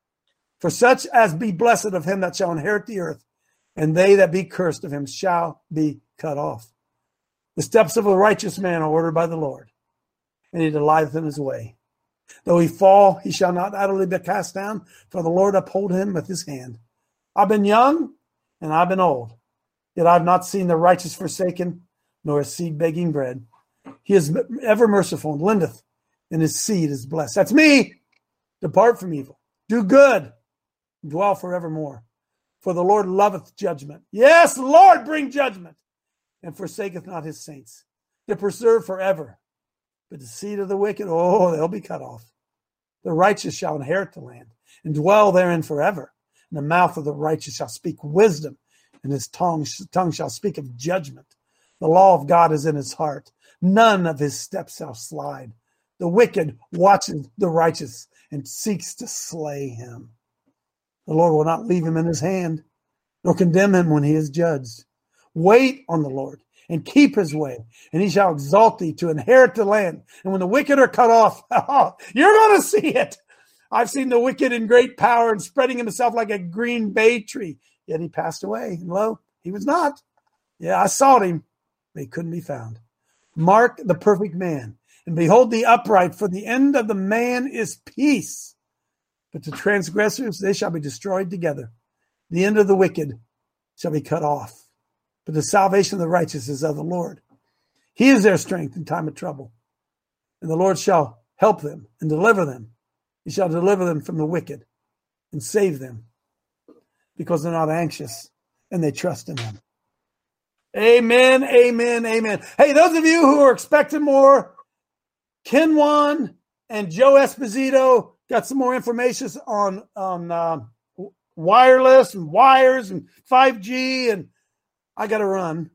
For such as be blessed of him that shall inherit the earth, and they that be cursed of him shall be cut off. The steps of a righteous man are ordered by the Lord, and he delighteth in his way. Though he fall, he shall not utterly be cast down, for the Lord uphold him with his hand. I've been young, and I've been old, yet I've not seen the righteous forsaken, nor his seed begging bread. He is ever merciful and lendeth, and his seed is blessed. That's me. Depart from evil. Do good. Dwell forevermore. For the Lord loveth judgment. Yes, Lord, bring judgment. And forsaketh not his saints, to preserve forever. But the seed of the wicked, oh, they'll be cut off. The righteous shall inherit the land, and dwell therein forever. And the mouth of the righteous shall speak wisdom, and his tongue, tongue shall speak of judgment. The law of God is in his heart. None of his steps shall slide. The wicked watches the righteous, and seeks to slay him. The Lord will not leave him in his hand, nor condemn him when he is judged. Wait on the Lord and keep his way, and he shall exalt thee to inherit the land. And when the wicked are cut off, oh, you're going to see it. I've seen the wicked in great power and spreading himself like a green bay tree. Yet he passed away, and lo, he was not. Yeah, I sought him, but he couldn't be found. Mark the perfect man, and behold the upright, for the end of the man is peace. But the transgressors, they shall be destroyed together. The end of the wicked shall be cut off. But the salvation of the righteous is of the Lord. He is their strength in time of trouble. And the Lord shall help them and deliver them. He shall deliver them from the wicked and save them, because they're not anxious and they trust in him. Amen, amen, amen. Hey, those of you who are expecting more, Ken Wan and Joe Esposito got some more information on, on uh, wireless and wires and five G, and I got to run.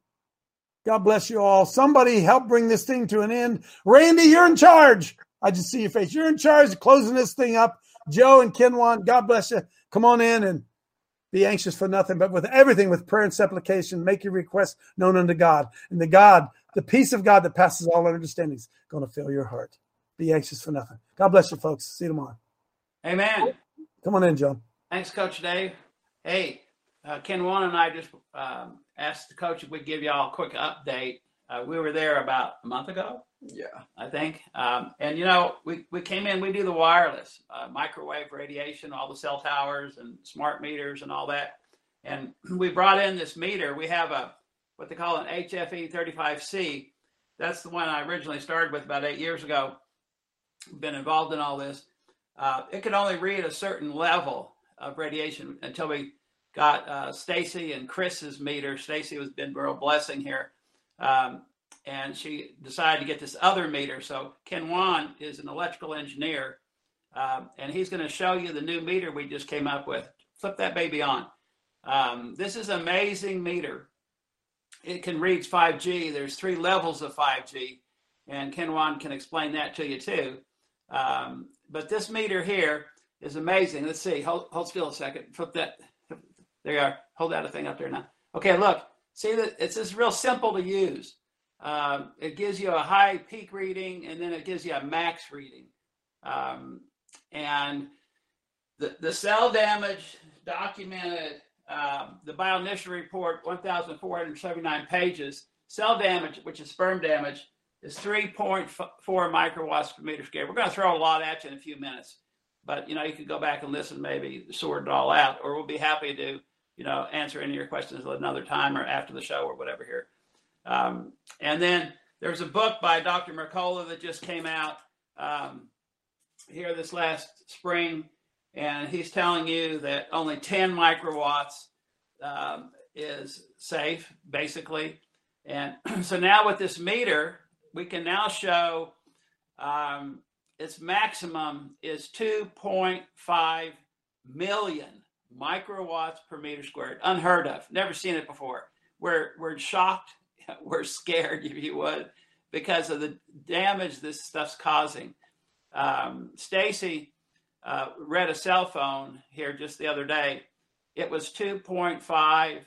God bless you all. Somebody help bring this thing to an end. Randy, you're in charge. I just see your face. You're in charge of closing this thing up. Joe and Kenwan, God bless you. Come on in and be anxious for nothing, but with everything, with prayer and supplication, make your requests known unto God. And the God, the peace of God that passes all understanding is going to fill your heart. Be anxious for nothing. God bless you, folks. See you tomorrow. Amen. Come on in, John. Thanks, Coach Dave. Hey, uh, Ken Wan and I just um, asked the coach if we'd give y'all a quick update. Uh, we were there about a month ago. Yeah. I think. Um, and, you know, we, we came in, we do the wireless, uh, microwave radiation, all the cell towers and smart meters and all that. And we brought in this meter. We have a, what they call an H F E thirty-five C. That's the one I originally started with about eight years ago. Been involved in all this. Uh, it could only read a certain level of radiation until we got uh, Stacy and Chris's meter. Stacy has been a real blessing here. Um, and she decided to get this other meter. So Ken Wan is an electrical engineer, um, and he's going to show you the new meter we just came up with. Flip that baby on. Um, this is an amazing meter. It can read five G. There's three levels of five G, and Ken Wan can explain that to you too. Um, but this meter here is amazing. Let's see. Hold, hold still a second. Flip that. There you are. Hold that thing up there now. Okay, look. See that it's just real simple to use. Um, it gives you a high peak reading, and then it gives you a max reading. Um, and the, the cell damage documented, um, the bioinitial report, one thousand four hundred seventy-nine pages. Cell damage, which is sperm damage, is three point four microwatts per meter squared. We're going to throw a lot at you in a few minutes, but you know you can go back and listen, maybe sort it all out, or we'll be happy to you know answer any of your questions at another time or after the show or whatever here. Um, and then there's a book by Doctor Mercola that just came out um, here this last spring, and he's telling you that only ten microwatts um, is safe, basically. And so now with this meter, we can now show um, its maximum is two point five million microwatts per meter squared. Unheard of. Never seen it before. We're, we're shocked. We're scared, if you would, because of the damage this stuff's causing. Um, Stacy uh, read a cell phone here just the other day. It was two point five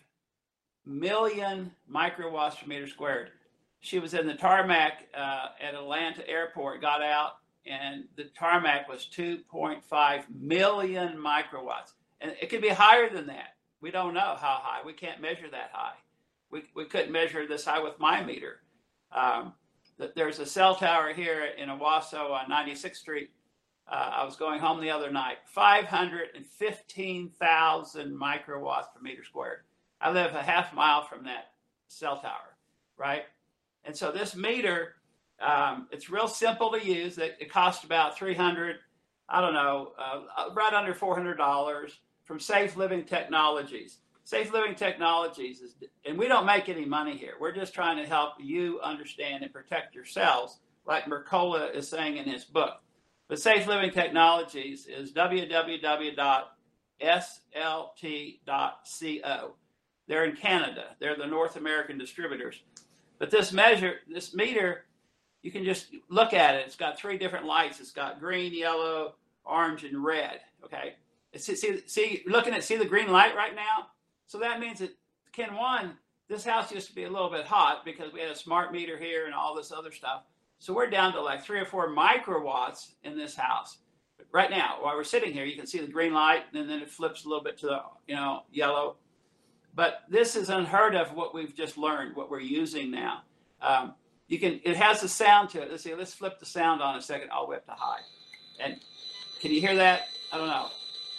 million microwatts per meter squared. She was in the tarmac uh, at Atlanta Airport, got out, and the tarmac was two point five million microwatts. And it could be higher than that. We don't know how high. We can't measure that high. We, we couldn't measure this high with my meter. Um, there's a cell tower here in Owasso on ninety-sixth Street. Uh, I was going home the other night, five hundred fifteen thousand microwatts per meter squared. I live a half mile from that cell tower, right? And so this meter, um, it's real simple to use. It, it costs about three hundred, I don't know, uh, right under four hundred dollars from Safe Living Technologies. Safe Living Technologies is, and we don't make any money here. We're just trying to help you understand and protect yourselves, like Mercola is saying in his book. But Safe Living Technologies is w w w dot s l t dot co. They're in Canada. They're the North American distributors. But this measure, this meter, you can just look at it. It's got three different lights. It's got green, yellow, orange, and red. Okay. See, see, see looking at see the green light right now. So that means that Ken one, this house used to be a little bit hot because we had a smart meter here and all this other stuff. So we're down to like three or four microwatts in this house. But right now, while we're sitting here, you can see the green light, and then it flips a little bit to the you know yellow. But this is unheard of, what we've just learned, what we're using now. Um, you can, it has a sound to it. Let's see, let's flip the sound on a second, all the way up to high. And can you hear that? I don't know.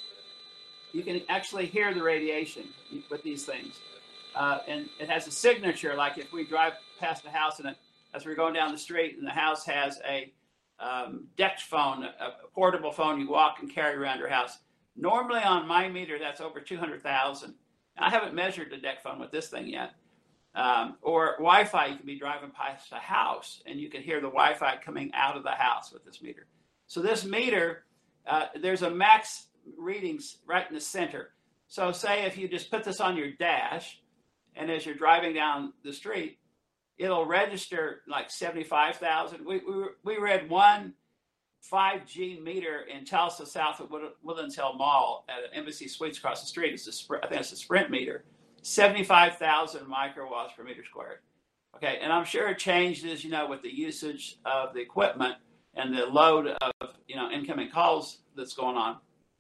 You can actually hear the radiation with these things. Uh, and it has a signature, like if we drive past a house and it, as we're going down the street and the house has a um, DEX phone, a, a portable phone you walk and carry around your house. Normally on my meter, that's over two hundred thousand. I haven't measured the DEX phone with this thing yet. Um, or Wi-Fi, you can be driving past a house and you can hear the Wi-Fi coming out of the house with this meter. So this meter, uh, there's a max readings right in the center. So say if you just put this on your dash, and as you're driving down the street, it'll register like seventy-five thousand. We, we, we read one five G meter in Tulsa, south of Woodlands Hill Mall at an Embassy Suites across the street. It's a, I think it's a Sprint meter, seventy-five thousand microwatts per meter squared. Okay, and I'm sure it changes, you know, with the usage of the equipment and the load of, you know, incoming calls that's going on.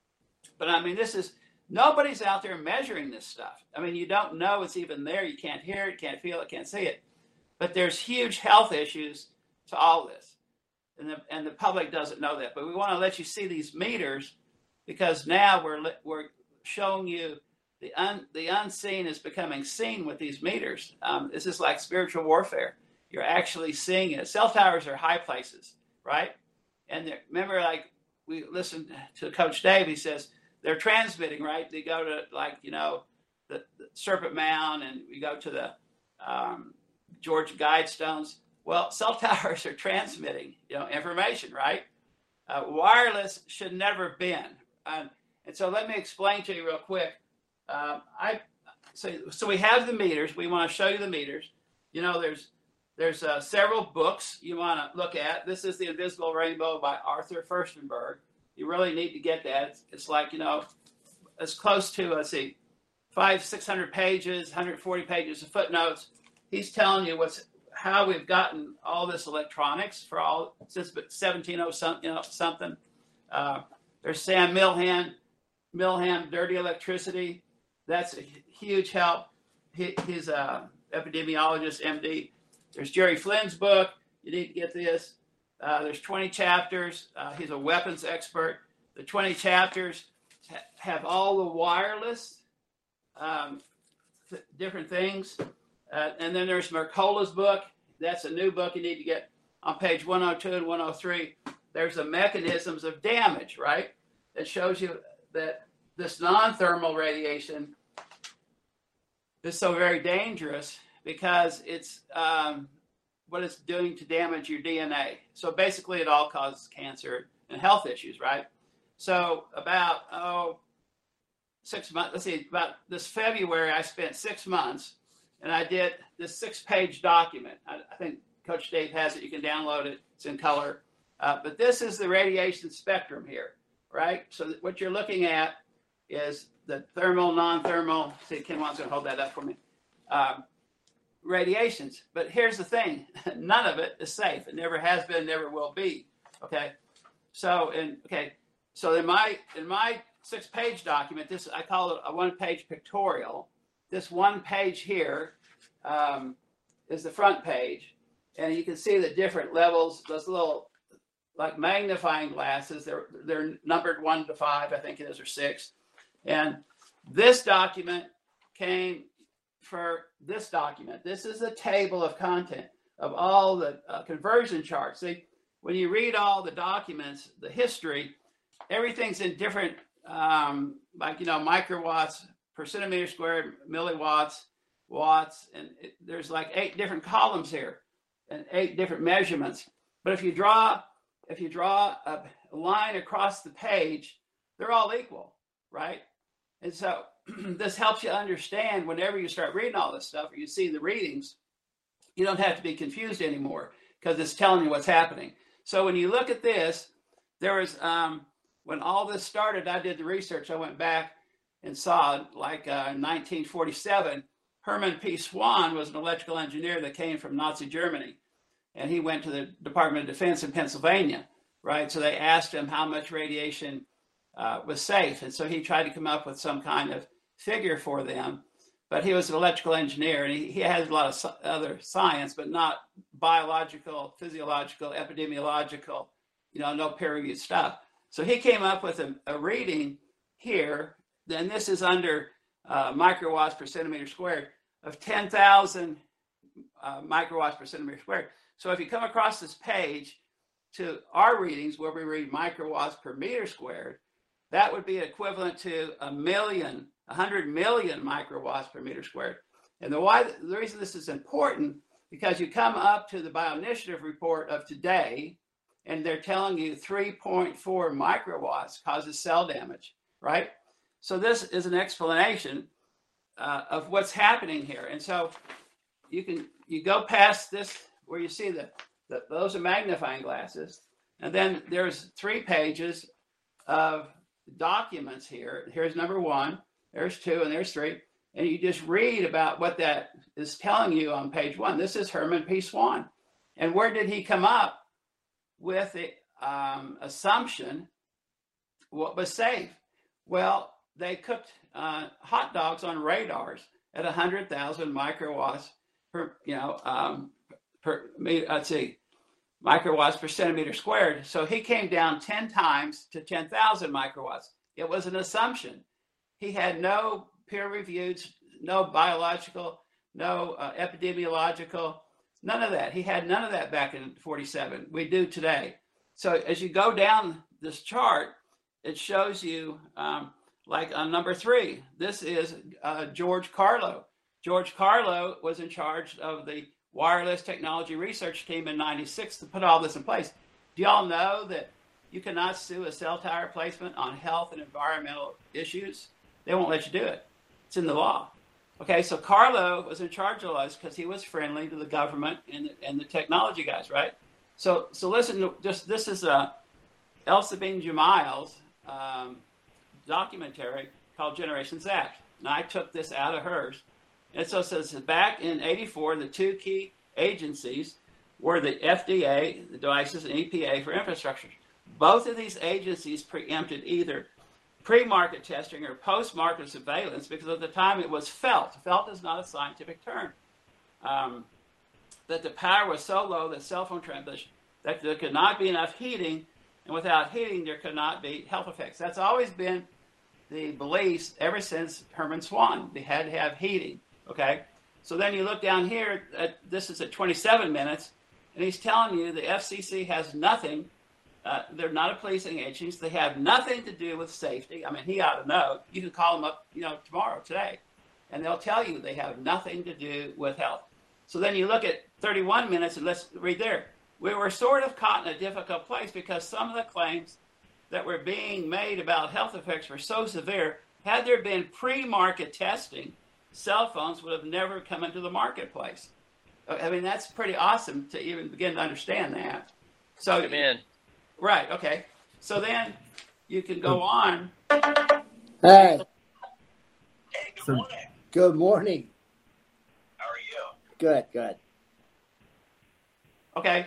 But I mean, this is, nobody's out there measuring this stuff. I mean, you don't know it's even there. You can't hear it, can't feel it, can't see it. But there's huge health issues to all this. And the, and the public doesn't know that. But we want to let you see these meters because now we're we're showing you the un, the unseen is becoming seen with these meters. Um, this is like spiritual warfare. You're actually seeing it. Cell towers are high places, right? And remember, like we listened to Coach Dave, he says they're transmitting, right? They go to like, you know, the, the Serpent Mound and we go to the um, Georgia Guidestones. Well, cell towers are transmitting, you know, information, right? Uh, wireless should never have been. Um, and so let me explain to you real quick. Um, I so, so we have the meters. We want to show you the meters. You know, there's there's uh, several books you want to look at. This is The Invisible Rainbow by Arthur Furstenberg. You really need to get that. It's, it's like, you know, as close to, let's see, five, six hundred pages, one hundred forty pages of footnotes. He's telling you what's how we've gotten all this electronics for all since seventeen oh something, you know, something. Uh, there's Sam Milham, Milham, Dirty Electricity. That's a huge help. He, he's a epidemiologist, M D. There's Jerry Flynn's book. You need to get this. Uh, there's twenty chapters. Uh, he's a weapons expert. The twenty chapters ha- have all the wireless um, th- different things. Uh, and then there's Mercola's book. That's a new book you need to get on page one oh two and one oh three. There's the mechanisms of damage, right? That shows you that this non-thermal radiation is so very dangerous because it's um, what it's doing to damage your D N A. So basically it all causes cancer and health issues, right? So about, oh, six months, let's see, about this February, I spent six months and I did this six-page document. I, I think Coach Dave has it. You can download it. It's in color. Uh, but this is the radiation spectrum here, right? So what you're looking at is the thermal, non-thermal. See, Ken Wan's going to hold that up for me. Um, radiations. But here's the thing. None of it is safe. It never has been, never will be. Okay. So, in, okay. So in my, in my six page document, this, I call it a one page pictorial. This one page here um, is the front page. And you can see the different levels, those little like magnifying glasses, they're, they're numbered one to five, I think it is, or six. And this document came for this document. This is a table of content of all the uh, conversion charts. See, when you read all the documents, the history, everything's in different, um, like, you know, microwatts per centimeter squared, milliwatts, watts, and it, there's like eight different columns here and eight different measurements. But if you draw, if you draw a line across the page, they're all equal, right? And so this helps you understand whenever you start reading all this stuff or you see the readings, you don't have to be confused anymore because it's telling you what's happening. So when you look at this, there was, um, when all this started, I did the research. I went back and saw, like uh, in nineteen forty-seven, Herman P. Swan was an electrical engineer that came from Nazi Germany. And he went to the Department of Defense in Pennsylvania, right? So they asked him how much radiation uh, was safe. And so he tried to come up with some kind of figure for them. But he was an electrical engineer, and he, he had a lot of so- other science, but not biological, physiological, epidemiological, you know, no peer-reviewed stuff. So he came up with a, a reading here. Then this is under uh, microwatts per centimeter squared of ten thousand uh, microwatts per centimeter squared. So if you come across this page to our readings where we read microwatts per meter squared, that would be equivalent to a million, one hundred million microwatts per meter squared. And the, why, the reason this is important, because you come up to the Bioinitiative report of today, and they're telling you three point four microwatts causes cell damage, right? So this is an explanation uh, of what's happening here. And so you can, you go past this where you see the, the those are magnifying glasses. And then there's three pages of documents here. Here's number one, there's two, and there's three. And you just read about what that is telling you on page one. This is Herman P. Swan. And where did he come up with the um, assumption what was safe? Well, they cooked uh, hot dogs on radars at one hundred thousand microwatts per, you know, um, per, let's see, microwatts per centimeter squared. So he came down ten times to ten thousand microwatts. It was an assumption. He had no peer-reviewed, no biological, no uh, epidemiological, none of that. He had none of that back in forty-seven. We do today. So as you go down this chart, it shows you, um, like on number three, this is uh, George Carlo. George Carlo was in charge of the wireless technology research team in ninety-six to put all this in place. Do y'all know that you cannot sue a cell tower placement on health and environmental issues? They won't let you do it. It's in the law. Okay, so Carlo was in charge of us because he was friendly to the government and the, and the technology guys, right? So so listen, to just this is a Elsa Bean Jamiles um, documentary called Generation Zapped. And I took this out of hers. And so it says back in eighty-four, the two key agencies were the F D A, the devices, and E P A for infrastructure. Both of these agencies preempted either pre-market testing or post-market surveillance because at the time it was felt. Felt is not a scientific term. Um, that the power was so low that cell phone transmission, that there could not be enough heating, and without heating there could not be health effects. That's always been the beliefs ever since Herman Swan. They had to have heating, okay? So then you look down here, at, this is at twenty-seven minutes, and he's telling you the F C C has nothing. Uh, they're not a policing agency. They have nothing to do with safety. I mean, he ought to know. You can call them up, you know, tomorrow, today, and they'll tell you they have nothing to do with health. So then you look at thirty-one minutes, and let's read there. We were sort of caught in a difficult place because some of the claims that were being made about health effects were so severe. Had there been pre-market testing, cell phones would have never come into the marketplace. I mean, that's pretty awesome to even begin to understand that. So, Amen. Right. Okay. So then you can go on. Hey. So, Good morning. How are you? Good, good. Okay.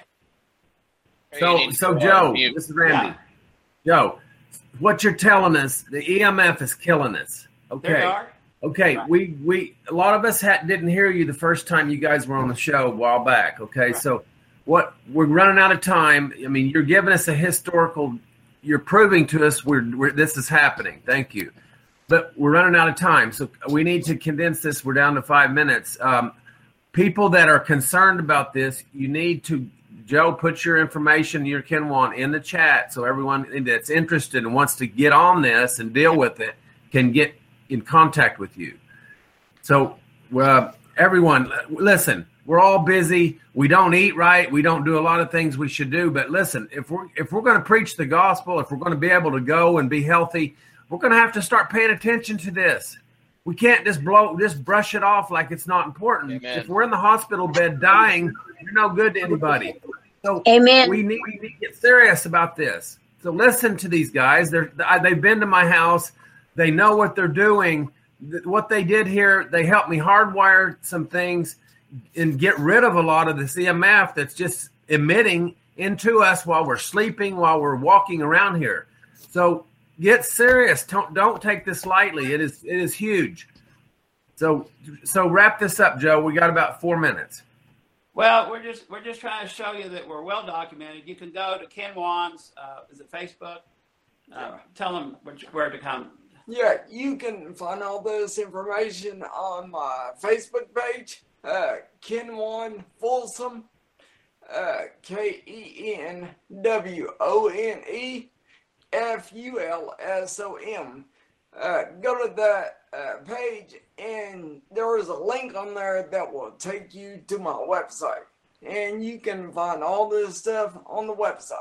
So, so Joe, this is Randy. Yeah. Joe, what you're telling us, the E M F is killing us. Okay. There you are. Okay, right. we we a lot of us had, didn't hear you the first time you guys were on the show a while back. Okay, right. So what we're running out of time. I mean, you're giving us a historical. You're proving to us we're, we're this is happening. Thank you, but we're running out of time, so we need to condense this. We're down to five minutes. Um, people that are concerned about this, you need to. Joe, put your information, your Kenwan, in the chat so everyone that's interested and wants to get on this and deal with it can get in contact with you. So, uh, everyone, listen, we're all busy. We don't eat right. We don't do a lot of things we should do. But listen, if we're if we're going to preach the gospel, if we're going to be able to go and be healthy, we're going to have to start paying attention to this. We can't just blow, just brush it off like it's not important. Amen. If we're in the hospital bed dying, you're no good to anybody. So Amen. We need, we need to get serious about this. So listen to these guys. They're, they've been to my house. They know what they're doing. What they did here, they helped me hardwire some things and get rid of a lot of this E M F that's just emitting into us while we're sleeping, while we're walking around here. So get serious. Don't, don't take this lightly. It is it is huge. So so wrap this up, Joe. We got about four minutes. Well, we're just we're just trying to show you that we're well documented. You can go to Ken Wan's, uh, is it Facebook? Uh, tell them which, where to come. Yeah, you can find all this information on my Facebook page, uh, Ken Wan Folsom, uh, K E N W O N E F U L S O M. Uh, go to that uh, page, and there is a link on there that will take you to my website. And you can find all this stuff on the website.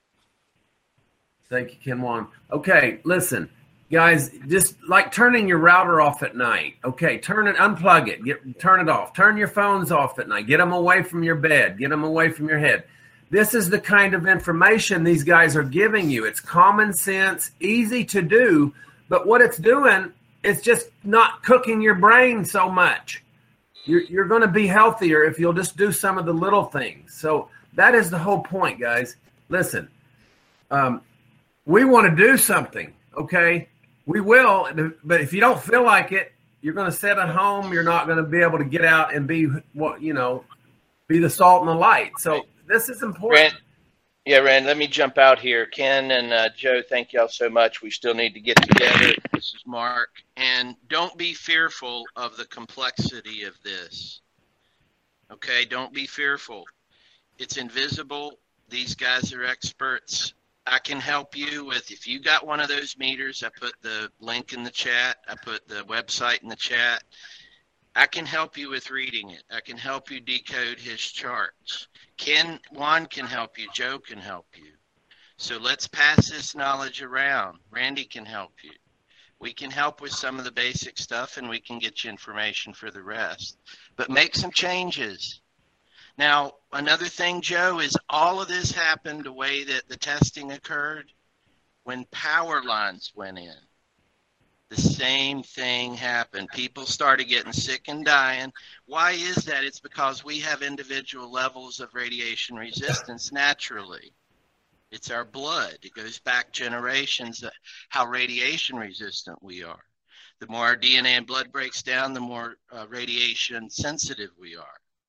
Thank you, Ken Wan. Okay, listen, guys, just like turning your router off at night. Okay, turn it, unplug it, get, turn it off. Turn your phones off at night. Get them away from your bed. Get them away from your head. This is the kind of information these guys are giving you. It's common sense, easy to do, but what it's doing, it's just not cooking your brain so much. You're, you're going to be healthier if you'll just do some of the little things. So that is the whole point, guys. Listen, um, we want to do something, okay? We will, but if you don't feel like it, you're going to sit at home. You're not going to be able to get out and be, what you know, be the salt and the light. So this is important. Rand, yeah, Rand, let me jump out here. Ken and uh, Joe, thank y'all so much. We still need to get together. This is Mark. And don't be fearful of the complexity of this. Okay, don't be fearful. It's invisible. These guys are experts. I can help you with, if you got one of those meters, I put the link in the chat. I put the website in the chat. I can help you with reading it. I can help you decode his charts. Ken Wan can help you. Joe can help you. So let's pass this knowledge around. Randy can help you. We can help with some of the basic stuff, and we can get you information for the rest. But make some changes. Now, another thing, Joe, is all of this happened the way that the testing occurred when power lines went in. The same thing happened. People started getting sick and dying. Why is that? It's because we have individual levels of radiation resistance naturally. It's our blood. It goes back generations how radiation resistant we are. The more our D N A and blood breaks down, the more uh, radiation sensitive we are.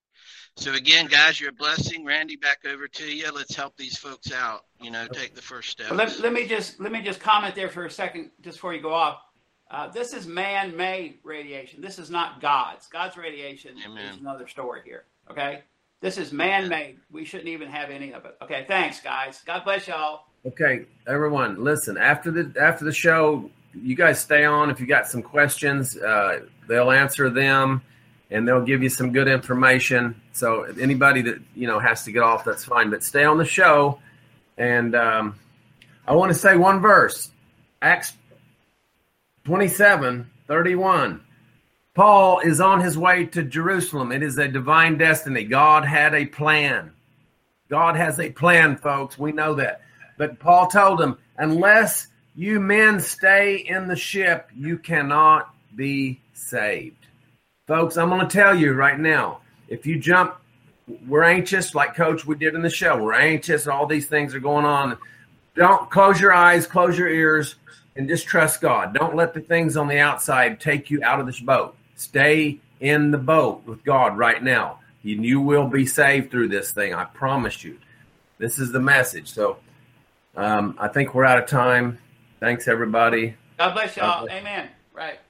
So again, guys, you're a blessing. Randy, back over to you. Let's help these folks out. You know, take the first step. Let, let me just let me just comment there for a second, just before you go off. Uh, this is man-made radiation. This is not God's. God's radiation Amen. Is another story here. Okay, this is man-made. We shouldn't even have any of it. Okay, thanks, guys. God bless y'all. Okay, everyone, listen. After the after the show, you guys stay on. If you got some questions, uh, they'll answer them, and they'll give you some good information. So anybody that you know has to get off, that's fine. But stay on the show. And um, I want to say one verse, Acts twenty-seven thirty-one. Paul is on his way to Jerusalem. It is a divine destiny. God had a plan. God has a plan, folks. We know that. But Paul told him, unless you men stay in the ship, you cannot be saved. Folks, I'm going to tell you right now, if you jump, we're anxious, like Coach, we did in the show. We're anxious. All these things are going on. Don't close your eyes, close your ears, and just trust God. Don't let the things on the outside take you out of this boat. Stay in the boat with God right now. You, you will be saved through this thing. I promise you. This is the message. So um, I think we're out of time. Thanks, everybody. God bless y'all. Amen. Right.